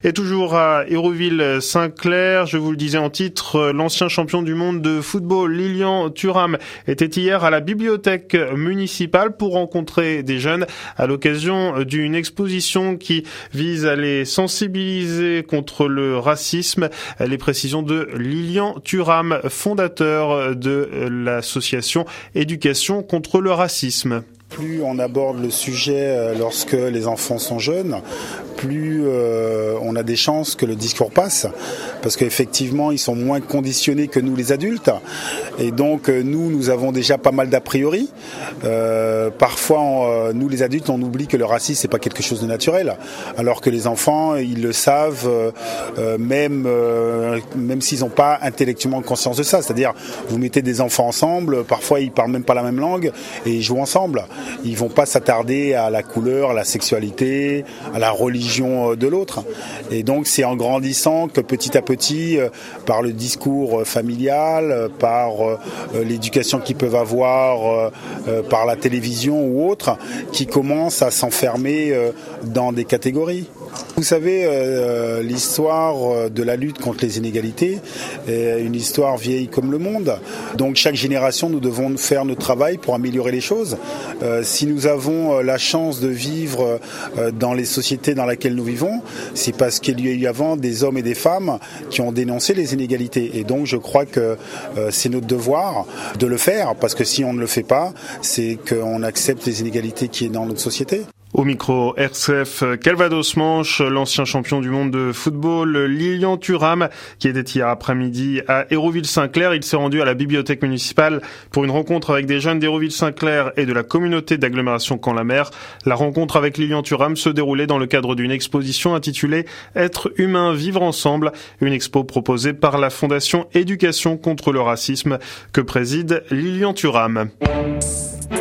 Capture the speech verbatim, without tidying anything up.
Et toujours à Hérouville-Saint-Clair, je vous le disais en titre, l'ancien champion du monde de football, Lilian Thuram, était hier à la bibliothèque municipale pour rencontrer des jeunes à l'occasion d'une exposition qui vise à les sensibiliser contre le racisme. Les précisions de Lilian Thuram, fondateur de l'association Éducation contre le racisme. Plus on aborde le sujet lorsque les enfants sont jeunes, plus euh, on a des chances que le discours passe, parce qu'effectivement ils sont moins conditionnés que nous les adultes, et donc nous, nous avons déjà pas mal d'a priori. Euh, parfois, on, nous les adultes, on oublie que le racisme c'est pas quelque chose de naturel, alors que les enfants, ils le savent, euh, même euh, même s'ils n'ont pas intellectuellement conscience de ça. C'est-à-dire, vous mettez des enfants ensemble, parfois ils parlent même pas la même langue et ils jouent ensemble. Ils vont pas s'attarder à la couleur, à la sexualité, à la religion de l'autre. Et donc c'est en grandissant que petit à petit, par le discours familial, par l'éducation qu'ils peuvent avoir, par la télévision ou autre, qu'ils commencent à s'enfermer dans des catégories. Vous savez, euh, l'histoire de la lutte contre les inégalités est une histoire vieille comme le monde. Donc chaque génération, nous devons faire notre travail pour améliorer les choses. Euh, si nous avons la chance de vivre euh, dans les sociétés dans lesquelles nous vivons, c'est parce qu'il y a eu avant des hommes et des femmes qui ont dénoncé les inégalités. Et donc je crois que euh, c'est notre devoir de le faire, parce que si on ne le fait pas, c'est qu'on accepte les inégalités qui est dans notre société. Au micro R C F Calvados-Manche, l'ancien champion du monde de football, Lilian Thuram, qui était hier après-midi à Hérouville-Saint-Clair. Il s'est rendu à la bibliothèque municipale pour une rencontre avec des jeunes d'Hérouville-Saint-Clair et de la communauté d'agglomération Caen-la-Mer. La rencontre avec Lilian Thuram se déroulait dans le cadre d'une exposition intitulée « Être humain, vivre ensemble », une expo proposée par la Fondation Éducation contre le racisme que préside Lilian Thuram.